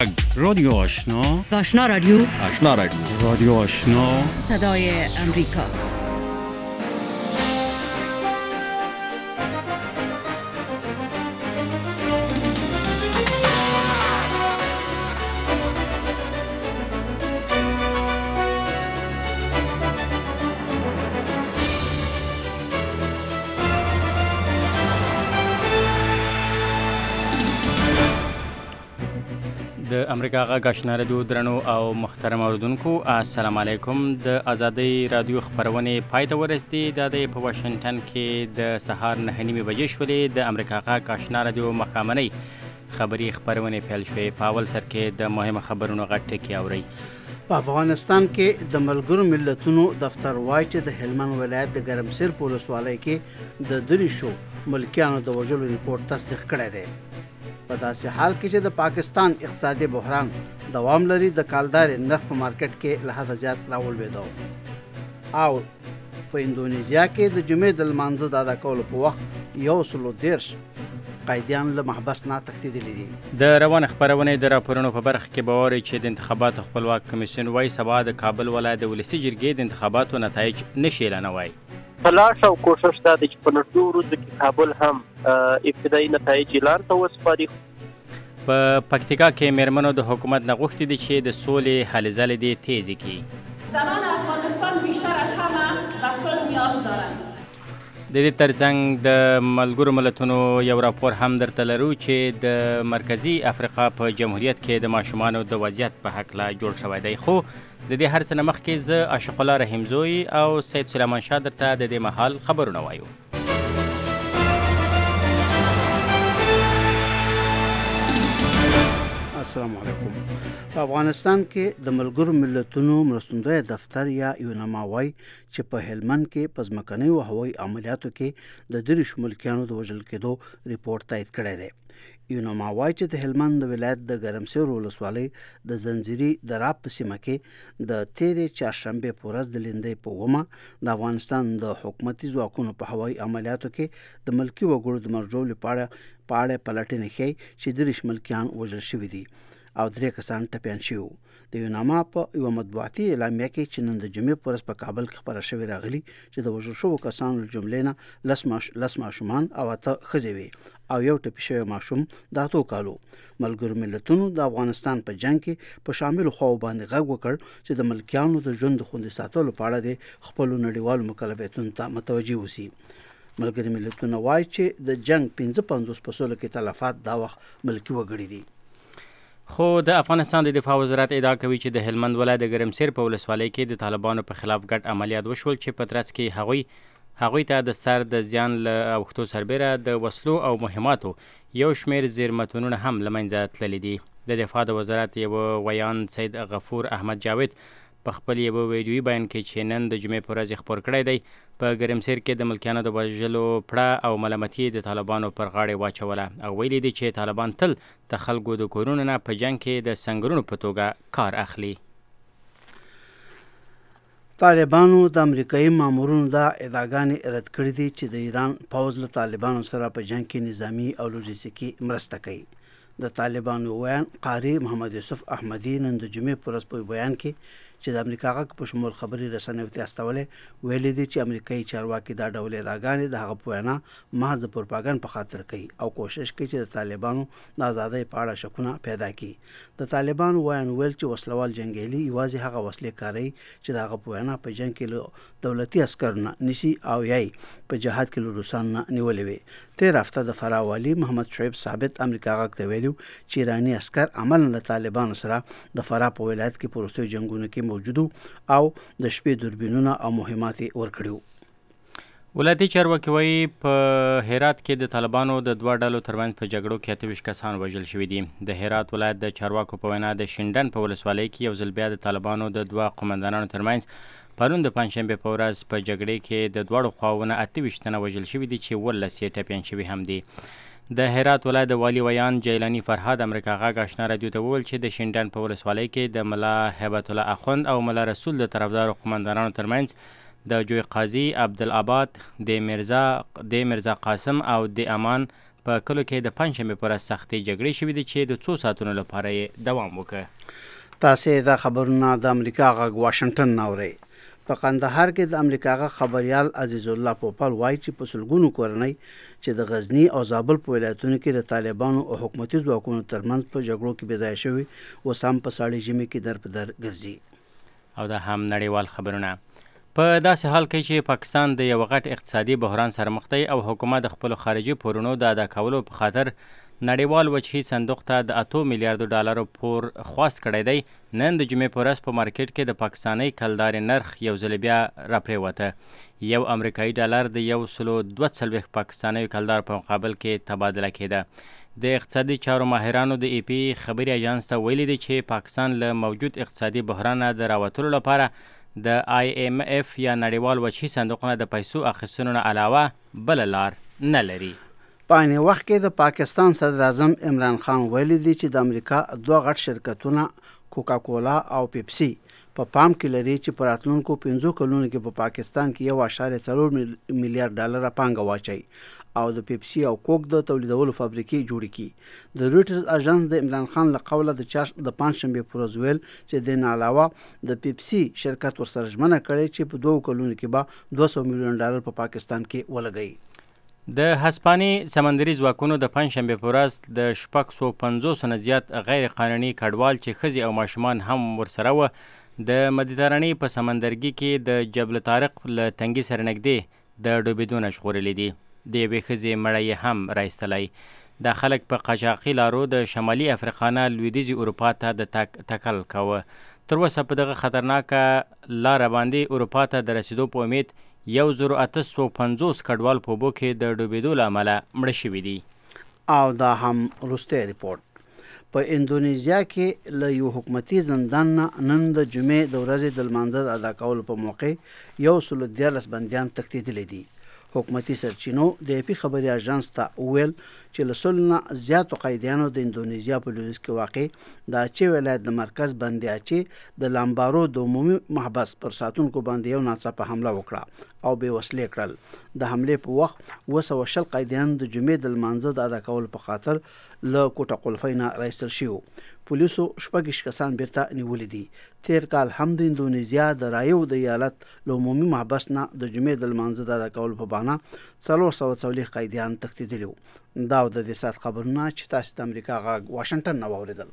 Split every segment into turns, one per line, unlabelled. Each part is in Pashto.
رادیو آشنا،
آشنا رادیو،
آشنا رادیو،
رادیو آشنا،
صدای امریکا.
د امریکا غږ آشنا رادیو درنو او محترم اوریدونکو السلام علیکم. د ازادۍ رادیو خبرونه پای ته ورسېدې. د په واشنگټن کې د سهار 9:30 بجې شولې. د امریکا غږ آشنا رادیو مخامنۍ خبری خبرونه پیل شوې. په اول سر کې د مهمه خبرونو غټ ټکی اوري.
په افغانستان کې د ملګرو ملتونو دفتر وایي چې د هلمند ولایت د ګرمسیر په ولسوالۍ کې د دریشو ملکیانو د وژلو ریپورت تصدیق کړی دی. په داسې حال کې چې د پاکستان اقتصادي بحران دوام لري، د کالدار نرخ په مارکیټ کې له حده زیات راولوېدو او په اندونیزیا کې د جمعې د لمانځه د ادا کولو په وخت 130 قیدیان له محبس نه تښتېدلي دي.
د روان خبرونه د راپورونو په برخه کې باور چې د انتخاباتو خپلواک کمیسیون وايي سبا د کابل ولایت د ولسی جرګې د انتخاباتو نتایج نشي اعلانوي.
تلاش او کوشش دا د چې په نږدې ورځو کې کابل هم ابتدایي نتایج اعلان ته وسپاري.
په پکتیکا کې میرمنو د حکومت نه غوښتي دي چې د سولې هلې ځلې دې تیزې کړي.
زنان افغانستان بیشتر از همه به صلح نیاز دارند.
د دې ترڅنګ د ملګرو ملتونو یو راپور هم درته لرو چې د مرکزی افریقا په جمهوریت کې د ماشومانو د وضعیت په هکله جوړ شوی دی. خو د دې هر څه نه مخکې زه عاشق الله رحیمزوی او سید سلیمان شاه درته د دې مهال خبرونه وایو.
السلام علیکم. په افغانستان کې د ملګرو ملتونو مرستندوی دفتر یا یونما وایي چې په هلمند کې په ځمکنیو هوایي عملیاتو کې د دریشو ملکیانو د وژل کېدو ریپورت تایید کړی دی. یونما وایي چې د هلمند د ولایت د ګرمسیر ولسوالۍ د زنځیري دراب په سیمه کې د تېرې چهارشنبې په ورځ د لیندۍ په 9 د افغانستان د حکومتي ځواکونو په هوایي عملیاتو کې د ملکي وګړو د مرجولې په اړه پلټنې ښیي چې دریش ملکیان وژل شوي دي او 3 کسان ټپیان شوي. د یوناما په یوه مطبوعاتي اعلامیه کې چې نن د جمعې په ورځ په کابل کې خپره شوې راغلي چې د وژل شوو کسانو له جملې نه 10 ماشومان او 8 ښځې وي او یو ټپي شوی ماشوم د 8 کالو. ملګرو ملتونو د افغانستان په جنگ کې په شاملو خواو باندې غږ وکړ چې د ملکیانو د ژوند د خوندي ساتلو په اړه د خپلو نړیوالو مکلفیتونو ته متوجه اوسي. ملګري ملتونه وایي چې د جنگ 55 په سلو کې تلفات دا وخت ملکي وګړي دي.
خو د افغانستان د دفاع وزارت ادعا کوي چې د هلمند ولایت د ګرمسیر په ولسوالۍ کې د طالبانو په خلاف ګډ عملیات وشول چې په ترڅ کې هغوی ته د سر د زیان له اوښتو سربیره د وسلو او مهماتو یو شمیر زیرمتونونه هم له منځه تللي دي. د دفاع د وزارت یو ویان سید غفور احمد جاوید په خپل یو ویډیویي بیان کې چې نن د جمعې په ورځ خپور کړی دی په ګرمسیر کې د ملکیانو د وژلو پړه او ملامتي د طالبانو پر غاړې واچوله او ویلي دي چې طالبان تل د خلکو د کورونو نه په جنگ کې د سنګرونو په توګه کار اخلي.
طالبانو د امریکایي مامورونو دا ادعاګانې رد کړې دي چې د ایران پوځ له طالبانو سره په جنگ کې نظامی او لوجستیکي مرسته کوي. د طالبانو ویان قاری محمد یوسف احمدی نن د جمعې په ورځ په بیان کې چې د امریکا غږ په شمول خبري رسنیو ته استولې ویلي دي چې امریکایي چارواکي دا ډول ادعاګانې د هغه په وینا محض پروپاګاندا په خاطر کوي او کوشش کوي چې د طالبانو د ازادۍ په اړه شکونه پیدا کړي. د طالبانو ویان ویل چې وسلوال جنگیالي یوازې هغه وسلې کاروي چې د هغه په وینا په جنگ کې له دولتي عسکرو نسی او یای په جهاد کې له روسانو نیولې وي. تیر هفته د فراه والی محمد شعیب ثابت امریکا غږ ته ویلو چې ایرانی عسكر عملاً له طالبانو سره د فراه په ولایت کې په روسي جنگونو کې موجودو او د شپې دوربینونه او مهمات ورکړیو.
ولایتي چارواکي وایي په هرات کې د طالبانو د دوه ډلو ترمنځ په جګړو کې 28 کسان وژل شوي دي. د هرات ولایت د چارواکو په وینا د شینډن په ولسوالۍ کې یو ځل بیا د طالبانو د دوه قومندانانو ترمنځ پرون د پنجشنبې په ورځ په جګړې کې د دواړو خواوو نه 28 تنه وژل شوي دي چې 19 یې ټپیان شوي هم دي. د هرات ولایت د والی ویان جیلانی فرهاد امریکا غږ آشنا رادیو ته وویل چې د شینډن په ولسوالۍ کې د ملا هیبت الله اخوند او ملا رسول د طرفدارو قومندانانو ترمنځ د جوی قاضي عبدالآباد د مرزا قاسم او د امان په کلو کې د پنجشنبې پر ورځ سختې جګړې شوې دي چې د 2 ساعتونو لپاره یې دوام وکړ.
تاسې دا خبرونه د امریکا غږ واشنگټن نه اورئ. په قندهار کې د امریکا غږ خبريال عزیز الله پوپل وایي چې په سلګونو کورنۍ چې د غزنی او زابل په ولایتونو کې د طالبانو او حکومتي ځواکونو ترمنځ په جګړو کې بې ځایه شوي اوس هم په ساړې ژمي کې در په در ګرځي.
او دا هم نړیوال خبرونه. په داسې حال کې چې پاکستان د یو غټ اقتصادي بحران سره مخ دی او حکومت د خپل خارجي پورونو د ادا کولو په خاطر نړیوال وجهي صندوق ته د 8 میلیارډ ډالرو پور خواست کړی دی، نن د جمعې په ورځ په مارکیټ کې د پاکستاني کلدارې نرخ یو ځل بیا راپریوته. یو امریکایي ډالر د 142 پاکستاني کلدار په مقابل کې تبادله کېده. د اقتصادي چارو ماهرانو د ای پی خبري اژانس ته ویلي دي چې پاکستان له موجود اقتصادي بحران د راوتلو لپاره د IMF یا نړیوال وجهي صندوق نه د پیسو اخیستنو نه علاوه بل لار نه لري.
په عین وخت کې د پاکستان صدر اعظم عمران خان ویلي دي چې د امریکا دوه غټ شرکتونه کوکا کولا او پیپسي په پام کې لري چې په راتلونکو 5 کلونو کې په پاکستان کې 1.4 میلیارډ ډالر پانګه واچي او د پیپسي او کوک د تولیدولو فابریکې جوړې کړي. د رویټرز اژانس د عمران خان له قوله د پنجشنبې پر ورځ ویل چې د نه علاوه د پیپسي شرکت ورسره ژمنه کړې چې په 2 کلونو کې به 200 میلیون ډالر په پاکستان کې ولګوي.
د هسپاني سمندري ځواکونو د پنجشنبې په ورځ د 650 نه زیات غیر قانوني کډوال چې ښځې او ماشومان هم ورسره وه د مدیترانې په سمندرګي کې د جبل طارق له تنګي سره نږدې د ډوبېدو نه ژغورلې دي. د یوې ښځې مړی یې هم رایستلی. دا خلک په قاچاقي لارو د شمالي افریقا نه لویدیځې اروپا ته د تکل کوه. تر اوسه په دغه خطرناکه لاره باندې اروپا ته د رسیدو په امید 1850 کډوال په اوبو کې د ډوبېدو له امله مړه شوي دي.
او دا هم وروستی ریپورټ. په اندونیزیا کې له یو حکومتي زندان نه نن د جمعې د ورځې د لمانځه د ادا کولو په موقع 114 بندیان تښتېدلي دي. حکومتي سرچینو د ای پی خبري اژانس ته ویل چې له 100 نه زیاتو قیدیانو د اندونیزیا په لویدیځ کې واقع د اچې ولایت د مرکز بندي اچې د لامبارو د عمومي محبس پر ساتونکو باندې یو ناڅاپه حمله وکړه او بې وسلې کړل. د حملې په وخت 220 قیدیان د جمعې د لمانځه د ادا کولو په خاطر له کوټه قلفۍ نه راایستل شوي. پولیسو 6 کسان بیرته نیولي دي. تیر کال هم د اندونیزیا د رایو د ایالت له عمومي محبس نه د جمعې د لمانځه د ادا کولو په بهانه 440 قیدیان تښتېدلي وو. دا د دې ساعت خبرونه چې تاسو د امریکا غږ واشنگټن نه واوریدل.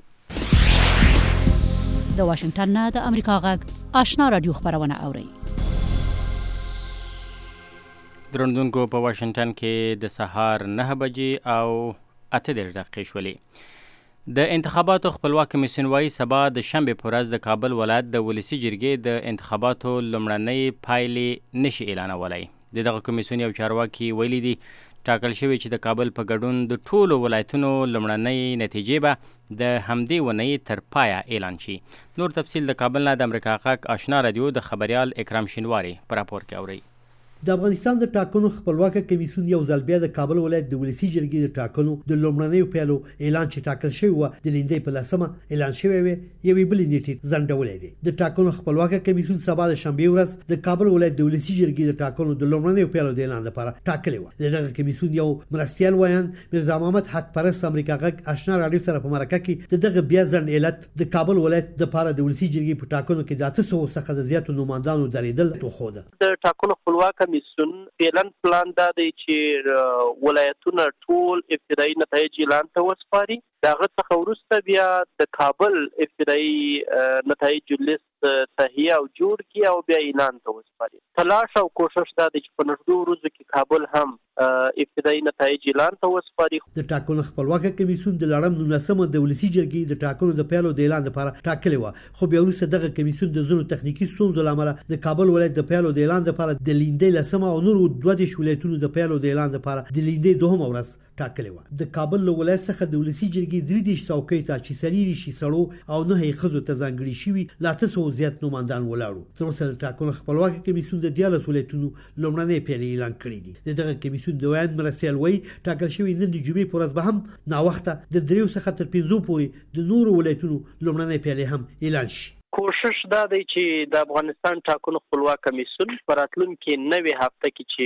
د واشنگټن نه د امریکا غږ آشنا رادیو خبرونه اوري.
درندونکو په واشنگټن کې د سهار 9 بجې او 8 دقیقې شولې. د انتخاباتو خپلواک کمیسیون وايي سبا د شنبې په ورځ د کابل ولایت د ولسی جرګې د انتخاباتو لومړنۍ پایلې نشي اعلانولی. دغه کمیسیون یو چارواکي ویلي دي ټاکل شوی چې د کابل په ګډون د ټولو ولایتونو لومړنۍ نتیجې به د همدې ونې تر پایه اعلان شي. نور تفصیل د کابل نه د امریکا غږ آشنا رادیو د خبريال اکرام شینواری په راپور کې اوري.
د افغانستان د ټاکنو خپلواکه کمیسیون یو ځل بیا د کابل ولایت د ولسی جرګې د ټاکنو د لومړنیو پیلو اعلان چې ټاکل شوی و د لیندۍ په لسمه اعلان شوی و یوې بلې نیټې ځنډولې دي. د ټاکنو خپلواکه کمیسیون سبا د شنبې ورځ د کابل ولایت د ولسی جرګې د ټاکنو د لومړنیو پیلو د اعلان لپاره ټاکلې و. دغه کمیسیون یو مرستیال ویان مرزا محمد حق پرست امریکا غږ آشنا رادیو سره په مرکه کې دغه بیا ځنډ علت د کابل ولایت د لپاره د ولسی جرګې په ټاکنو کې د 800 څخه د زیاتو نوماندانو درېدل توخوده.
د ټاکنو خپلواک کمیسیون پلان دا دی چې ولایتونه ټول ابتدایي نتایج اعلان ته وسپاري. دغه څخه وروسته بیا د کابل ابتدایي نتایج لیست تهیه او جوړ کی او بیا اعلان ته وسپاري. تلاش او کوشش دا دی چې په نږدې ورځو کې کابل هم ابتدایي نتایج اعلان ته وسپاري.
د ټاکنو خپلواک کمیسیون د لړم 19مه د ولسی جرګې د ټاکنو د پیلو د اعلان لپاره ټاکلې و، خو بیا وروسته دغه کمیسیون د زونو تخنیکی ستونزو لامل د کابل ولایت د پیلو د اعلان لپاره د لیندۍ لسمه او نور 22 ولایتونو د پیلو د اعلان لپاره د لیندۍ 2مه ورځ ټاکلې و. د کابل له ولایت څخه د ولسی جرګې 3 څوکۍ ته چې سریری شي سړو او نه یې خزو ته ځانګړي شوي لا 800 زیات نوماندان ولاړو. تر اوسه د ټاکنو خپلواک کمیسیون د 14 ولایتونو لومړنۍ پیلې اعلان کړې دي. دغه کمیسیون د ویان مرستیال وایي ټاکل شوی نن د جمعې په ورځ به هم ناوخته د 3 څخه تر 5 پورې د نورو ولایتونو لومړنۍ پیلې هم اعلان شي.
کوشش دا دی چې د افغانستان ټاکنو خپلواک کمیسیون په راتلونکي 9 هفته کې چې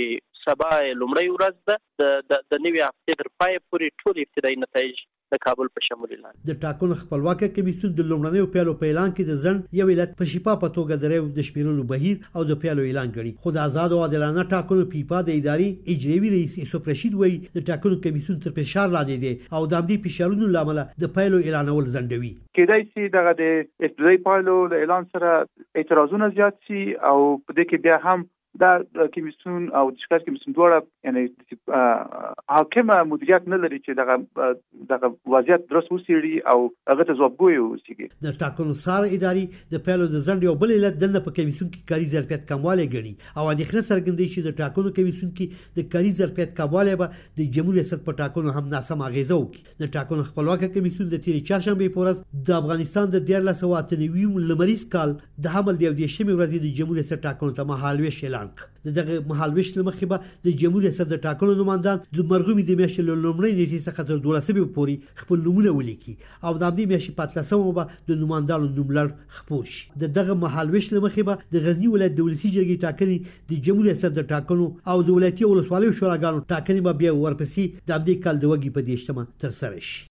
سبا لومړی ورځ ده د نوې هفتې تر پای پورې ټول ابتدایي نتایج د کابل په شمول اعلان.
د ټاکنو خپلواکه کمیسیون د لومړنیو پیلو په اعلان کې د ځنډ یو علت په شفاف توګه درېو د شمیرلو بهیر او د پیلو اعلان کړي. خو د آزاد او عادلانه ټاکنو پیپا د ادارې اجرایي رئیس یوسف رشید وایي د ټاکنو کمیسیون تر فشار لاندې دی او د همدې فشارونو لامل د پیلو اعلانول ځنډوي.
کېدای شي دغه د ابتدایي پیلو له اعلان سره اعتراضونه زیات شي او په دې کې بیا هم دا کمیسیون او د شکایت کمیسیون دواړه یعنی حاکمه مدیریت نه لري چې دغه وضعیت درست وڅېړي او هغه ته ځوابګوی واوسي.
د ټاکنو سار ادارې د پیلو د ځنډ یو بل علت دنه په کمیسیون کې کاري ظرفیت کموالی ګڼي او اندېښنه څرګندوي چې د ټاکنو کمیسیون کې د کاري ظرفیت کموالی به د جمهوریت ریاست په ټاکنو هم ناسم اغیزه وکړي. د ټاکنو خپلواکه کمیسیون د تېرې چهارشنبې په ورځ د افغانستان د 1498 لمریز کال د حمل د 11 ورځې د جمهوریت ریاست ټاکنو ته مهالویش اعلان دغه مهالویش لمخې به د جمهوریت ریاست د ټاکنو نمائندان د مرغومي د میاشتې له لومړۍ نیټې څخه تر 12 پورې خپل نومونه ولیکي او د همدې میاشتې په 13 به د نمائندانو نوملړ خپور شي. دغه مهالویش لمخې به د غزنی ولایت د ولسي جرګې ټاکنې د جمهوریت ریاست د ټاکنو او د ولایتي ولسوالیو شوراګانو ټاکنې به بیا ورپسې د همدې کال د وګړي په 10 ترسره شي.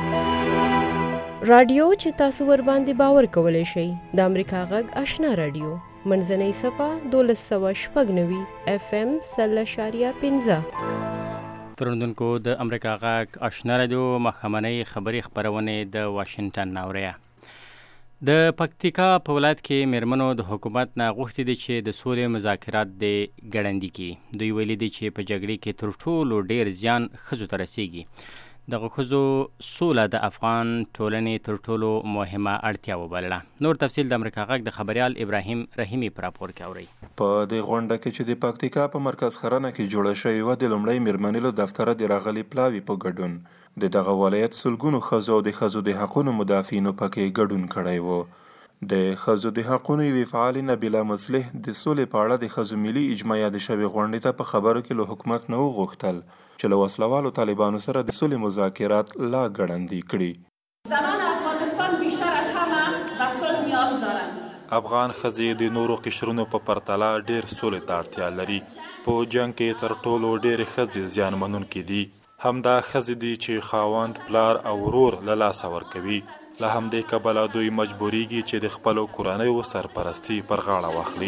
رادیو چې تاسو ور باندې باور کولای شئ د امریکا غږ آشنا رادیو منځنۍ صفه 1290 FM 0.15.
ترندونکو د امریکا غږ آشنا رادیو مخامنۍ خبري خبرونه د واشنگټن ناوړیا. د پکتیکا په ولایت کې میرمنو د حکومت نه غوښتي دي چې د سولې مذاکرات د ګړندي کې. دوی ویلي دي چې په جګړې کې تر ټولو ډیر زیان ښځو ته رسیږي. دغه ښځو سوله د افغان ټولنې تر ټولو مهمه اړتیا وبلله. نور تفصیل د امریکا غږ د خبريال ابراهیم رحیمی پر راپور کې اوري.
په دې غونډه کې چې د پکتیکا په مرکز خرانه کې جوړه شوې و د لومړی میرمنیلو دفتر د راغلي پلاوی په ګډون د دغه ولایت سلګونو ښځو د ښځو د حقوقو مدافعینو پکې ګډون کړی و. د ښځو د حقوقو یوې فعالې نبیله مصلح د سولې په اړه د ښځو ملي اجماع د شوې غونډې ته په خبرو کې له حکومت نه وغوښتل چې له وسلوالو طالبانو سره د سولې مذاکرات لا ګړندي کړي.
زنان افغانستان بیشتر از همه به صلح نیاز دارند.
افغان ښځې د نورو قشرونو په پرتله ډېر سولې ته اړتیا لري. په جنګ کې تر ټولو ډېرې ښځې زیان منونکې دي. همدا ښځې دي چې خاوند پلار او ورور له لاسه ورکوي. له همدې کبله دوی مجبوریږي چې د خپلو کورنیو سرپرستی پر غاړه واخلي.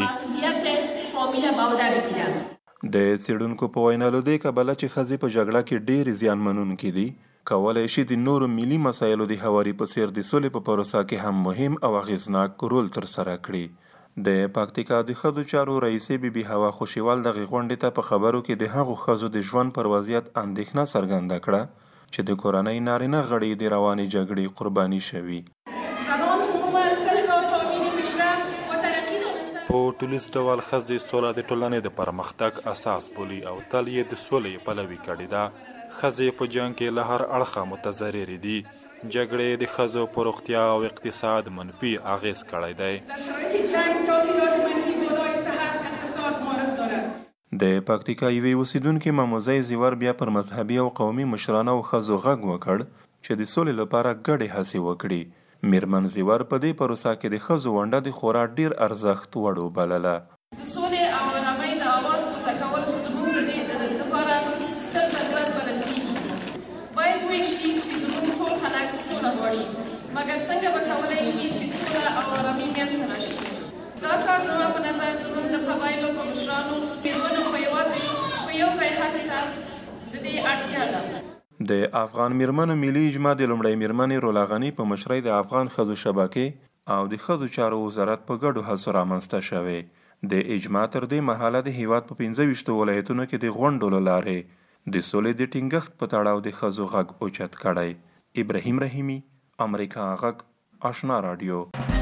د څېړونکو په وینا له دې کبله چې ښځې په جګړه کې ډېرې زیان منونکې دي کولی شي د نورو ملي مسایلو د هواري په څېر د سولې په پروسه کې هم مهم او اغېزناک رول ترسره کړي. د پکتیکا د ښځو چارو رئیسې بیبي هوا خوشیوال دغې غونډې ته په خبرو کې د هغو ښځو د ژوند پر وضعیت اندېښنه څرګنده کړه چې د کورنۍ نارینه غړي د روانې جګړې قرباني شوي. په ټولیز ډول ښځې سوله د ټولنې د پرمختګ اساس بولي او تل یې د سولې پلوي کړې ده. ښځې په جنګ کې له هر اړخه متضررې دي. جګړې د ښځو په روغتیا او اقتصاد منفي اغېز کړی دی. د پکتیکا یوې اوسیدونکې ماموزۍ زیور بیا پر مذهبي او قومي مشرانو او ښځو غږ وکړ چې د سولې لپاره ګډې هڅې وکړي. میرمن زیور په دې پروسه کې د ښځو ونډه د خورا ډیر ارزښت وړ وبلله.
د سولې او آرامۍ د اواز پورته کول زموږ د دې لپاره ستر ضرورت بلل کېږي. باید وویل شي چې زموږ ټول خلک سوله غواړي، مګر څنګه به کولی شي چې سوله او آرامي منځته راشي؟ دا کار زما په نظر زموږ د قبایلو په مشرانو میرمنو په یو ځای هڅې ته د دې اړتیا ده.
د افغان میرمنو ملي اجماع د لومړۍ میرمنې رولا غني په مشرۍ د افغان ښځو شبکې او د ښځو چارو وزارت په ګډو هڅو رامنځته شوې. د اجماع تر دې مهاله د هیواد په 25 ولایتونو کې د غونډو له لارې د سولې د ټینګښت په تړاو د ښځو غږ اوچت کړی. ابراهیم رحیمی، امریکا غږ آشنا رادیو.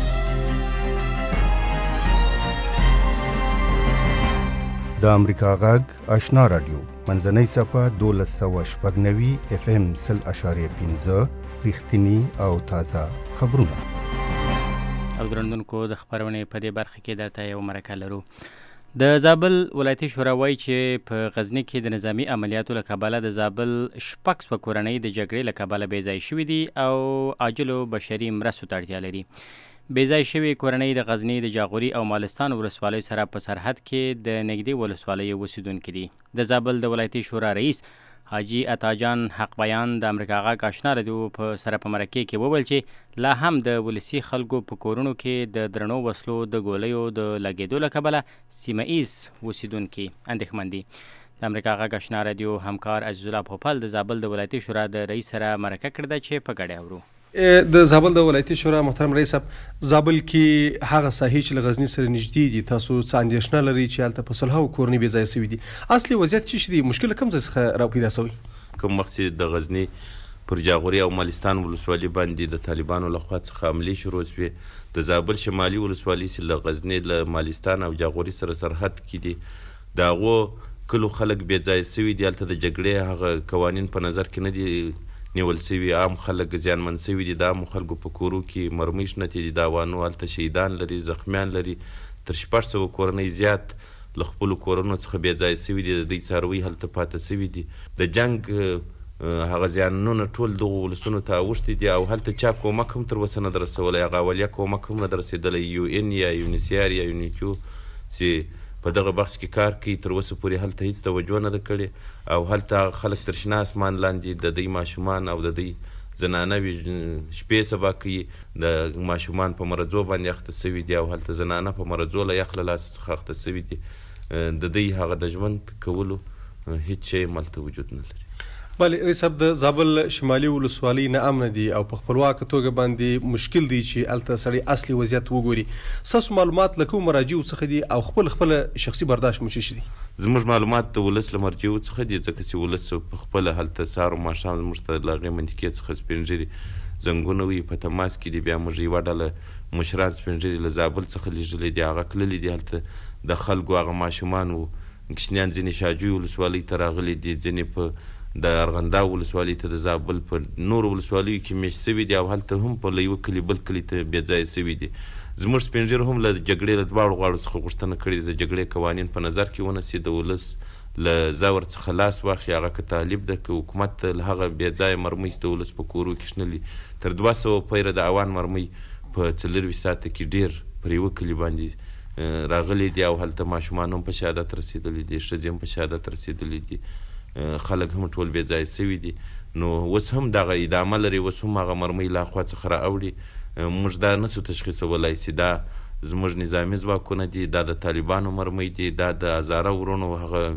د امریکا غږ آشنا رادیو منځنۍ صفه 1290 FM 0.15 رښتینی او تازه خبرونه.
او درنونکو د خبرونې په دې برخه کې درته یو مرکه لرو. د زابل ولایتي شورا وایي چې په غزني کې د نظامی عملیاتو له کبله د زابل 6 کورنۍ د جګړې له کبله بې ځای شوي دي او عاجلو بشري مرستو ته اړتیا لري. بیځای شوې کورنۍ د غزنی د جاغوري او مالستان ولسوالۍ سره په سرحد کې د نږدې ولسوالۍ اوسیدونکي دي. د زابل د ولایتي شورا رئیس حاجی عطاجان حق بیان د امریکا غږ آشنا رادیو په سره په مرکه کې وویل چې لا هم د ولسی خلکو په کورونو کې د درنو وسلو د ګولیو د لګیدو له کبله سیمه ایز اوسیدونکي اندېښمن دي. د امریکا غږ آشنا رادیو همکار عزیز الله پوپل د زابل د ولایتي شورا د رئیس سره مرکه کړې چې په ګډه اورو.
د زابل د ولایتي شورا محترم رئیس صاحب، زابل کې هغه ساحې چې له غزنی سره نږدې دي، تاسو څه اندېښنه لرئ چې هلته په سلهاوو کورنۍ بې ځایه سوي دي؟ اصلي وضعیت څه دی؟ مشکل کوم ځای څخه راپیدا سوی؟
کوم وخت چې د غزنی پر جاغوري او مالستان ولسوالۍ باندې د طالبانو لخوا څخه حملې شروع شوې، د زابل شمالي ولسوالۍ چې له غزنی له مالستان او جاغوري سره سرحد کې دي، د هغو کلو خلک بې ځایه سوي دي. هلته د جګړې هغه قوانین په نظر کې نه دي نیول سوي، عام خلک زیانمن سوي دي. د عامو خلکو په کورو کې مرمۍ شنتې دي، د اوانو هلته شهیدان لري، زخمیان لري. تر 600 کورنۍ زیات له خپلو کورونو څخه بې ځایه سوي دي، د دوی څاروي هلته پاته سوي دي. د جنګ هغه زیانونه ټول دغو ولسونو ته اوښتي دي او هلته چا کومک هم تر اوسه نه ده رسولی، هغه اولیه کومک هم نه ده رسېدلی. یو ان یا یونیسیار یا یونیکیو چې په دغه بخش کې کار کوي تر اوسه پورې هلته هیڅ توجه نه ده کړې او هلته خلک تر شنه اسمان لاندې د دوی ماشومان او د دوی زنانه شپې سبا کوي، د ماشومان په مرضو باندې اخته سوي دي او هلته زنانه په مرضو له یخ له لاسه څخه اخته سوي دي. د دوی هغه د ژوند کولو هیڅ شی هلته وجود نه لري.
بله رئیس صاحب، د زابل شمالي ولسوالۍ نه امنه دي او په خپلواکه توګه باندې مشکل دی چې هلته سړی اصلي وضعیت وګوري. ستاسو معلومات له کومو مراجعو څخه دي او خپله شخصي برداشت مو څه دي؟
زموږ معلومات د ولس له مرجعو څخه دي، ځکه چې ولس په خپله هلته سهار او ماښام زموږ ته له هغې منطقې څخه سپین ږیري زنګونه وي په تماس کې دي. بیا موږ یوه ډله مشران سپین ږیري له زابل څخه لیږلي دي، هغه تللي دي هلته د خلکو هغه ماشومان و کشنیان ځینې شاجوی ولسوالۍ ته راغلي دي، ځینې په د ارغنداو ولسوالۍ ته د زابل په نورو ولسوالیو کې میشت سوي دي او هلته هم په له یوه کلي بل کلي ته بې ځایه سوي دي. زموږ سپین ږیرو هم له جګړې له دواړو غاړو څخه غوښتنه کړې ده د جګړې قوانین په نظر کې ونیسي، د ولس له زور څخه لاس واخلي. هغه که طالب ده که حکومت له هغه بې ځایه مرمۍ د ولس په کورو کې شنلي، تر 200 پیره د اوان مرمۍ په 24 ساعته کې ډېر پر یوه کلي باندې راغلي دي او هلته ماشومان هم په شهادت رسېدلي دي، ښځې هم په شهادت رسېدلي دي، خلک هم ټول بې ځایه سوي دي. نو اوس هم دغه ادامه لري، اوس هم هغه مرمۍ له خوا څخه رااوړي. موږ دا نسو تشخیصولی چې دا زموږ نظامي ځواکونه دي، دا د طالبانو مرمۍ دي، دا د هزاره ورونو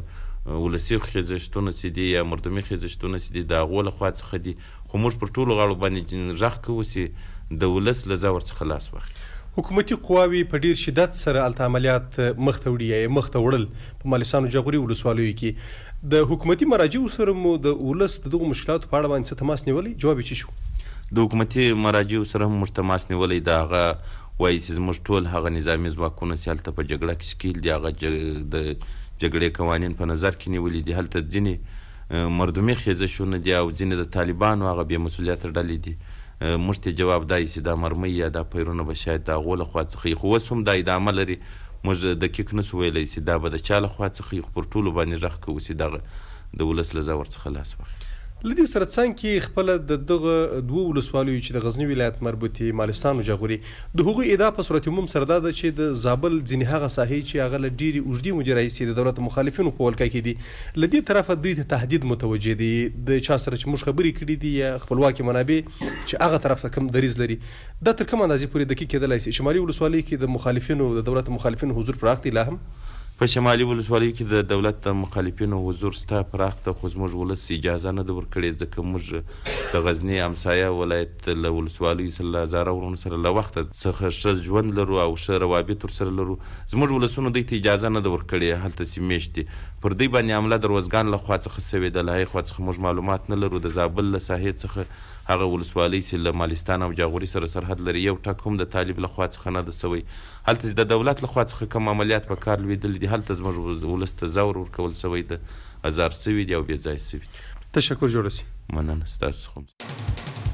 هغه ولسي خیزشتونه چې دي یا مردمي خیزشتونه چې دي د هغو له خوا څخه دي. خو موږ پر ټولو غاړو باندې غږ کوو چې د ولس له زور څخه لاس واخلي.
حکومتي قواوې په ډیر شدت سره هلته عملیات مخته وړي یا مخته وړل په مالستان او جاغوري ولسوالیو کې. د حکومتي مراجعو سره مو د ولس د دغو مشکلاتو په اړه باندې څه تماس نیولی؟ جواب یې څه شو؟
د حکومتي مراجعو سره هم موږ تماس نیولی، د هغه وایي چې زموږ ټول هغه نظامي ځواکونه چې هلته په جګړه کې ښکیل دي هغه د جګړې قوانین په نظر کې نیولي دي. هلته ځینې مردمي خیزشونه دي او ځینې د طالبانو هغه بې مسؤلیته ډلې دي. موږ ته جواب دی چې دا مرمۍ یا دا پیرونه به شاید د هغو له خوا څخه خو اوس هم دا ادامه لري. موږ دقیق نسو ویلی چې دا به د چا له خوا څخه خو پر ټولو باندې غږ کوو چې دغه د ولس له زور څخه لاس واخلي.
له دې سره څنګ کې خپله د دغه دوو ولسوالیو چې د غزني ولایت مربوطې مالستان او جاغوري د هغوی ادعا په صورت عموم سره دا ده چې د زابل ځینې هغه ساحې چې هغه له ډېرې اوږدې مودې راهیسې د دولت مخالفینو په ولکه کې دي، له دې طرفه دوی ته تهدید متوجه دي د چا سره چې موږ خبرې کړي دي یا خپلواکي منابع چې هغه طرف ته کوم دریځ لري. دا تر کومه اندازې پورې دقیق کېدلی شي؟ شمالي ولسوالیو کې د مخالفینو د دولت مخالفینو حضور پراخ دی لا هم؟
په شمالي ولسوالیو کې د دولت د مخالفینو حضور ستا پراخ ده، خو زموږ ولس اجازه نه ده ورکړې، ځکه موږ د غزني همسایه ولایت له ولسوالیو سره له هزاره ورونو سره له وخته څخه ښه ژوند لرو او ښه روابط ورسره لرو. زموږ ولسونو دوی ته اجازه نه ده ورکړې هلته چې میشت دي. پر دوی باندې حمله د روزګان له خوا څخه سوې ده، له هغې خوا څخه موږ معلومات نه لرو. د زابل له ساحې څخه هغه ولسوالۍ چې له مالستان او جاغوري سره سرحد لري یو ټک هم د طالب له خوا څخه نه ده سوی. هلته چې د دولت له خوا څخه کوم عملیات په کار لوېدلي دي هلته زموږ ولس ته زور ورکول سوی ده، ازار سوي دي او بې ځایه سوي دي.
تشکر جوړ شي.
مننه ستاسو څخه.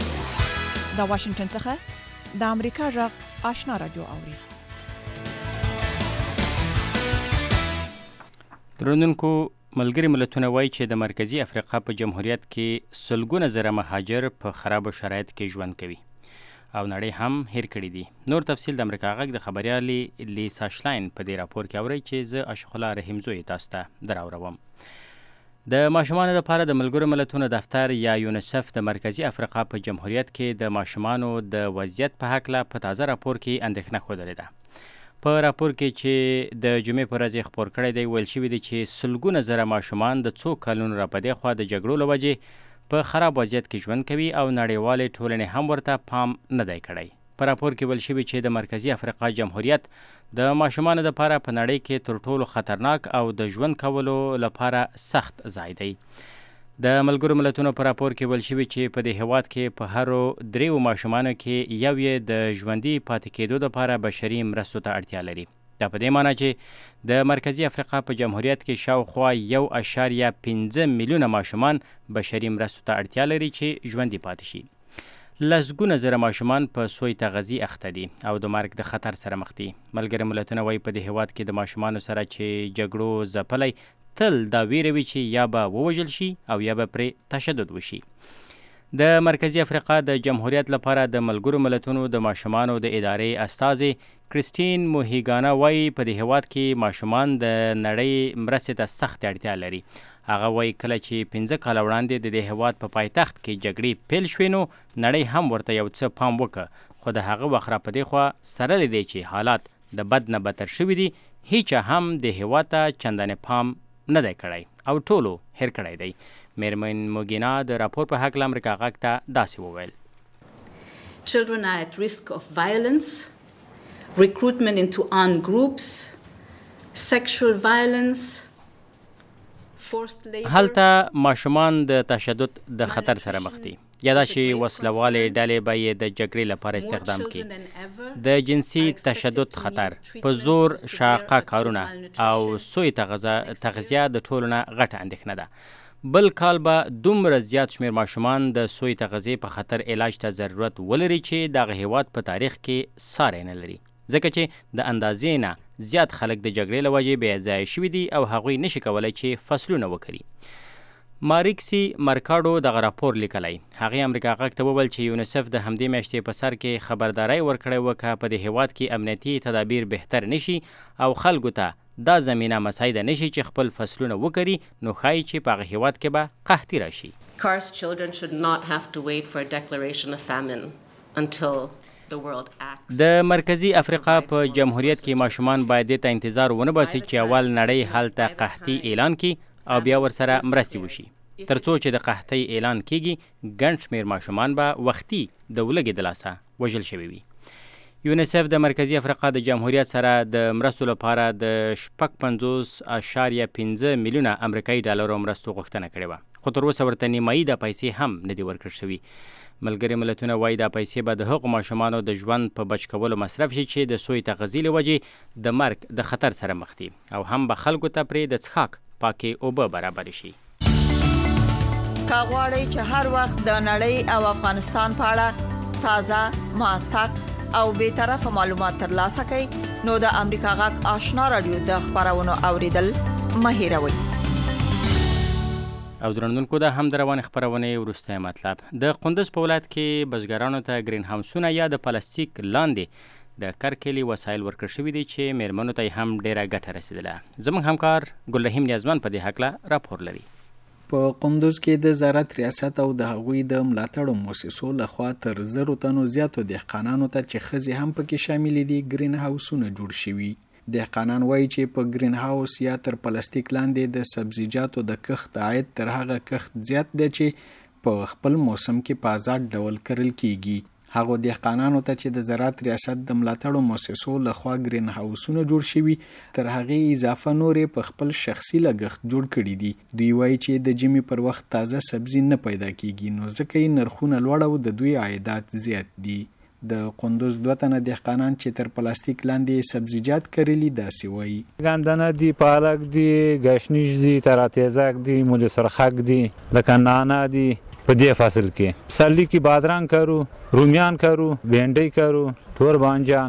د واشنګټن څخه د امریکا غږ آشنا رادیو اوري.
درنونکو ملګري ملتونه وایي چې د مرکزی افریقا په جمهوریت کې سلګونه زره مهاجر په خرابو شرایط کې ژوند کوي. او نړۍ هم هیر کړي دي. نور تفصیل د امریکا غږ د خبريالې لیسا شلاین په دې راپور کې اورئ چې زه اشرف الله رحیمزوی تاسو ته دراوړم. د ماشومانو لپاره د ملګرو ملتونو دفتر یا یونیسف د مرکزی افریقا په جمهوریت کې د ماشومانو د وضعیت په هکله په تازه راپور کې اندېښنه ښودلې ده. په راپور کې چې د جمعې په ورځ خپور کړی دی ویل شوي دي چې سلګونه زره ماشومان د څو کلونو راپدې خوا د جګړو له وجې په خراب وضعیت کې ژوند کوي او نړیوالې ټولنې هم ورته پام نه دی کړی. په راپور کې ویل شوي چې د مرکزی افریقا جمهوریت د ماشومانو لپاره په نړۍ کې تر ټولو خطرناک او د ژوند کولو لپاره سخت ځای دی. د ملګرو ملتونو په راپور کې ویل شوي چې په دې هیواد کې په هرو 3 ماشومانو کې یو یې د ژوندي پاتې کېدو لپاره بشري مرستو ته اړتیا لري. دا په دې معنی چې د مرکزی افریقا په جمهوریت کې شاوخوا 1.5 میلیونه ماشومان بشري مرستو ته اړتیا لري چې ژوندي پاتې شي. لسګونه زره ماشومان په سوی تغذی اخته دي او د مرګ د خطر سره مخ دي. ملګري ملتونه وایي په دې هیواد کې د ماشومانو سره چې جګړو ځپلی تل دا ویره وي چې یا به ووژل شي او یا به پرې تشدد وشي. د مرکزی افریقا د جمهوریت لپاره د ملګرو ملتونو د ماشومانو د ادارې استازې کریستین موهیګانا وایي په دې هیواد کې ماشومان د نړۍ مرستې ته سخت اړتیا لري. هغه وایي کله چې 15 کاله وړاندې د دې هیواد په پایتخت کې جګړې پیل شوې نو نړۍ هم ورته یو څه پام وکړ، خو د هغه وخت راپدې خوا سره له دې چې حالات د بد نه بدتر شوي دي هیچا هم د هیواد ته چندانې پام نه دی کړی او ټولو هیر کړی دی. میرمن موګینا د راپور په هکله امریکا غږ ته داسې وویل.
Children are at risk of violence, recruitment into armed groups, sexual violence.
هلته ماشومان د تشدد د خطر سره مخ دي، یا دا چې وسلوالې ډلې به یې د جګړې لپاره استخدام کړي. د جنسي تشدد خطر، په زور شاقه کارونه او سوی تغذیه د ټولو نه غټه اندېښنه ده. بل کال به دومره زیات شمیر ماشومان د سوی تغذیې په خطر علاج ته ضرورت ولري چې دغه هیواد په تاریخ کې ساری نه لري، ځکه چې د اندازې نه زیات خلک د جګړې له وجې بې ځایه شوي دي او هغوی نشي کولی چې فصلونه وکړي. ماریکسي مرکاډو دغه راپور لیکلی. هغې امریکا غږ ته وویل چې یونیسف د همدې میاشتې په سر کې خبرداری ورکړی و که په دې هیواد کې امنیتي تدابیر بهتر نشي او خلکو ته دا زمینه مساعده نشي چې خپل فصلونه وکړي نو ښایي چې په هغه هیواد کې به قحطي راشي.
Cursed children should not have to wait for a declaration of famine until
د مرکزی افریقا په جمهوریت کې ماشومان باید دې ته انتظار ونه باسي چې اول نړۍ هلته قحطي اعلان کړي او بیا ورسره مرستې وشي. تر څو چې د قحطۍ اعلان کیږي ګڼ شمېر ماشومان به وختي د ولږې د لاسه وژل شوي وي. یونیسف د مرکزی افریقا د جمهوریت سره د مرستو لپاره د 50.5 میلیونه امریکایي ډالرو مرستو غوښتنه کړې وه، خو تر اوسه ورته نیمایي د پیسې هم نه دي ورکړل شوي. ملګري ملتونه وایي دا پیسې به د هغو ماشومانو د ژوند په بچ کولو مصرف شي چې د سوی تغذیې له وجې د مرګ د خطر سره مخ دي او هم به خلکو ته پرې د څښاک پاکې اوبه برابر شي.
که غواړئ چې هر وخت د نړۍ او افغانستان په اړه تازه، موثق او بیطرفه معلومات ترلاسه کړئ نو د امریکا غږ آشنا رادیو د خبرونو اوریدل مه هېروئ.
او درنونکو دا هم د روانې خپرونې وروستی مطلب. د قندوز په ولایت کې بزګرانو ته ګرین هاوسونه یا د پلاستیک لاندې د کرکلي وسایل ورکړل شوي دي چې میرمنو ته هم ډیره ګټه رسیدله. زموږ همکار ګلرحیم نیازمن په دې هکله راپور لري.
په قندوز کې د زراعت ریاست او د هغوی د ملاتړو مؤسسو لخوا تر 100 تنو زیاتو دهقانانو ته چې ښځې هم پکې شاملې دي ګرین هاوسونه جوړ شوي. دهقانان وایي چې په ګرین هاوس یا تر پلاستیک لاندې د سبزیجاتو د کښت عاید تر هغه کښت زیات دی چې په خپل موسم کې په آزاد ډول کرل کیږي. هغو دهقانانو ته چې د زراعت ریاست د ملاتړو مؤسسو لخوا ګرین هاوسونه جوړ شوي تر هغې اضافه نورې په خپل شخصي لګښت جوړ کړي دي. دوی وایي چې د ژمي پر وخت تازه سبزي نه پیدا کیږي نو ځکه یې نرخونه لوړ او د دوی عایدات زیات دي. د قندوز 2 تنه دهقانان چې تر پلاستیک لاندې سبزیجات کرلی داسې وایي.
گندنه دی، پالک دی، گشنیج دی، تراتیزک دی، موج سرخک دی، لکه نانا دی. په دې فصل کې پسرلی کې بادرنګ کرو، رومیان کرو، بینډۍ کرو، تور بانجان،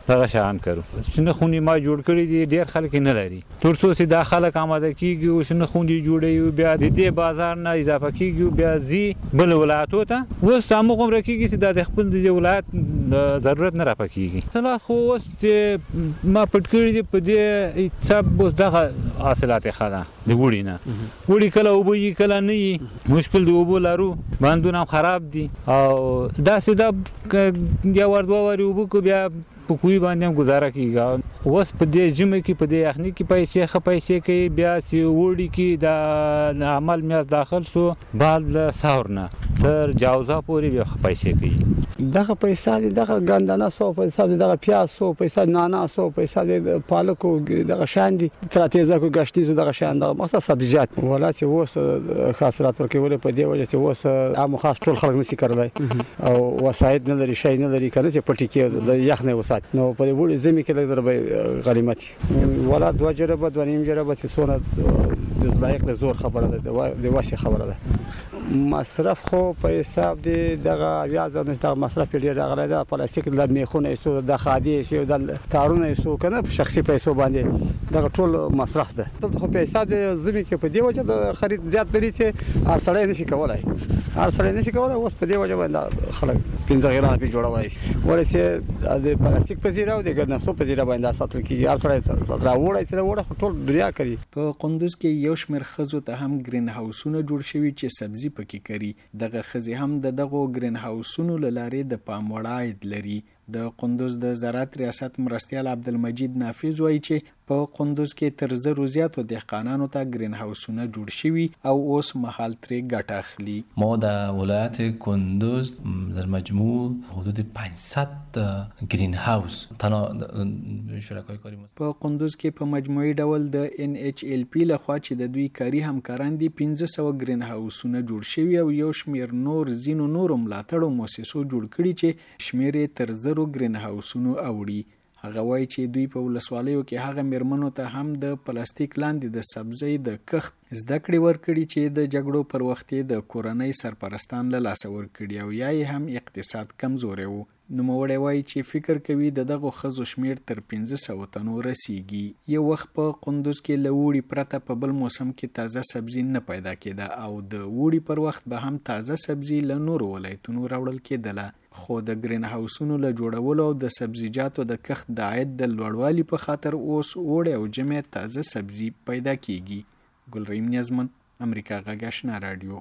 دغه شان کړو شنه خونی ما جوړ کړی دي ډیر خلک نه لري ترڅو چې دا خلک آماده کیږي او شنه خونی جوړي بیا د دې بازار نه اضافه کیږي بیا زی بل ولایتو ته وس تاسو کوم رکیږي چې د خپل د ولایت ضرورت نه راپکیږي صلاح خو وس ما پټ کړی دي په دې حساب دغه حاصلات خلا د وړي نه وړي کله او بي کله نه مشکل دی وبو لارو باندونه خراب دي او دا سیده یا وردو وری وبو کو بیا په کوی باندې گزاره کیږي وس په دې جمع کې په دې اخنی کې پیسې خپایسې کې بیا سی وړي کې د عمل میاس داخل سو بعد ساورنه تر جاوزا پوری بیا خپایسې کوي
دغه پیسې دغه ګندانه سو پیسې دغه پیاز سو پیسې نانا سو پیسې پالکو دغه شان دي تراتیزه کو گشتي سو دغه شان دغه مخصوص سبزیجات ولات وس خاصرات ورکول په دې وجه چې وس عام خاص ټول خلک نشي کړلای او وسایت نه لري شي نه لري کنه چې پټی کې د یخنه وسات نو په دې وړي زمي کې لږ ضربه غلیمت ولا دوه جربه دوه نیم جربه چې څونه د لایق د زور خبره ده د واسي خبره ده مصرف خو په حساب دی دغه بیا د مصرف ډیر راغلی ده پلاستیک د میخونه ایستو د خادي شی د تارونه ایستو کنه شخصي پیسو باندې دغه ټول مصرف ده ټول خو په حساب دی زمي کې په دې وجه د خرید زیات لري چې هر سړی نشي کولای اوس په دې وجه باندې خلک پنځه غیرانه په جوړوي ورته د پلاستیک په زیرا او د ګرنسو په زیرا باندې ساتل کیږي هر سړی راوړی چې وړه ټول دنیا کوي
په قندوز کې یو شمېر خزو ته هم گرین هاوسونه جوړ شوي چې سبزي پکې کوي دغه خزي هم دغه گرین هاوسونو لاره د پام وړ عاید لري د قندوز د زراعت ریاست مرستیال عبدالمجید نافذ وایي چې په قندوز کې تر 100 زیاتو دهقانانو ته گرین هاوسونه جوړ شوي او اوس مهال ترې ګټه اخلي
ما در ولایت قندوز در مجموع حدود 500 گرین هاوس تنها شرکای کاری
په قندوز کې په مجموعي ډول د NHLP لخوا چې د دوی کاری همکاران دي 1500 گرین هاوسونه جوړ شوي او یو شمېر نور زینو نور ملاتړو مؤسسو جوړ کړي چې شمېر تر 100 گرین هاوسونو اوړي هغه وایي چې دوی په ولسوالیو کې هغه میرمنو ته هم د پلاستیک لاندې د سبزی د کښت زده کړې ورکړي چې د جګړو پر وخت د کورنۍ سرپرستان له لاسه ورکړي او یا هم اقتصاد کمزوری وو نوموړی وایي چې فکر کوي دغه ښځو شمېر تر 500 تنو رسیږي یو وخت په قندوز کې له وړي پرته په بل موسم کې تازه سبزي نه پیدا کېده او د وړي پر وخت به هم تازه سبزي له نورو ولایتونو راوړل کېدله خو د گرین هاوسونو له جوړولو او د سبزیجاتو د کښت د عاید د لوړوالي په خاطر اوس اوړه او جمع تازه سبزي پیدا کیږي ګلریم نیازمن امریکا غږ آشنا رادیو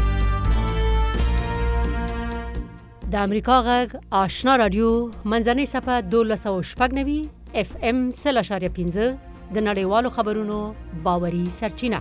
د امریکا غږ آشنا رادیو منځنۍ صفه 1290 FM 0.5 د نړیوالو خبرونو باوري سرچینه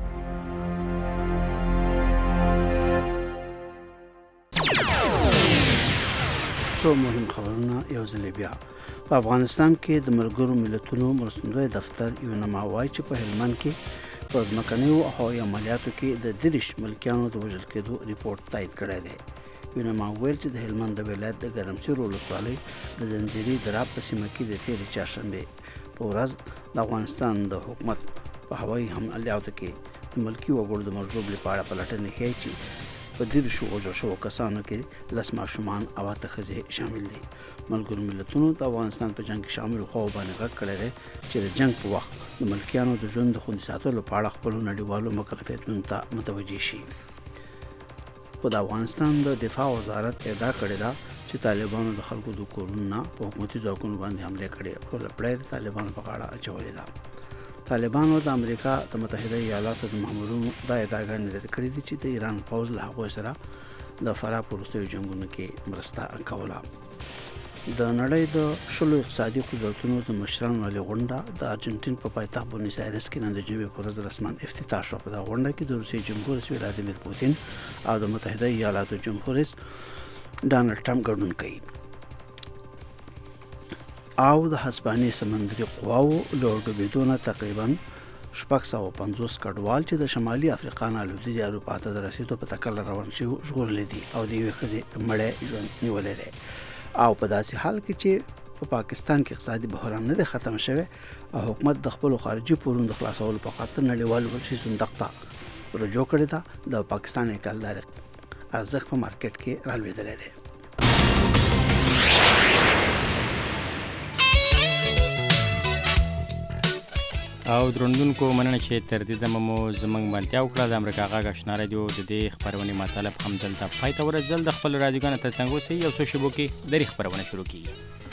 څو مهم خبرونه یو ځل بیا په افغانستان کې د ملګرو ملتونو مرستندوی دفتر یو نماوای چې په هلمند کې په ځمکنیو هوایي عملیاتو کې د 30 ملکیانو د وژل کېدو ریپورت تایید کړی دی یو نماویل چې د هلمند د ولایت د ګرمسیر ولسوالۍ د زنجیري دراب په سیمه کې د تېرې چهارشنبې په ورځ د افغانستان د حکومت په هوایي عملیاتو کې د ملکي وګړو د مجروب لپاره پلټنې ښیي چې په دې شو وژل شوو کسانو کې لس ماشومان او اته ښځې شامل دي ملګرو ملتونو د افغانستان په جنگ کې شامل خو باندې غږ کړی دی چې د جنگ په وخت د ملکیانو د ژوند د خوندي ساتلو په اړه خپلو نړیوالو مکلفیتونو ته متوجه شي خو د افغانستان د دفاع وزارت ادعا کړې ده چې طالبانو د خلکو د کورونو نه په حکومتي ځواکونو باندې حمله کړې او پړې د طالبانو په غاړه اچولې ده طالبانو د امریکا د متحده ایالاتو د مامورینو دا ادعاګانې رد کړې دي چې د ایران پوځ له هغوی سره د فراه په وروستیو جنګونو کې مرسته کوله د نړۍ د شلو اقتصادي قدرتونو د مشرانو عالي غونډه د ارجنټین په پایتخت بونیس آیرس کې نن د جمعې په ورځ رسماً افتتاح شوه په دغه غونډه کې د روسیې جمهور رئیس ولادیمیر پوتین او د متحده ایالاتو جمهور رئیس ډانلډ ټرمپ ګډون کوي او د هسپانیې سمندري قواو له ډوبېدو نه تقریبا 650 کډوال چې د شمالي افریقا نه لویدیځې اروپا ته د رسېدو په تکل روان شوي ژغورلي دي او د یوې ښځې مړی ژوند نیولی دی او په داسې حال کې چې په پاکستان کې اقتصادي بحران نه دی ختم شوی او حکومت د خپلو خارجي پورونو د خلاصولو په خاطر نړیوال وحشي صندوق ته رجوع کړې ده د پاکستان کلدار ارزښت په مارکیټ کې رالوېدلی دی
او دروندونکو مننه چې تر دې دمه مو زموږ ملتیا وکړه. د امریکا غږ آشنا رادیو د دې خپرونې مطلب هم دلته پای ته ورسېدل. د خپل رادیوګانو تر څنګ اوسئ، یو څو شېبو کې درې خپرونه شروع کیږي.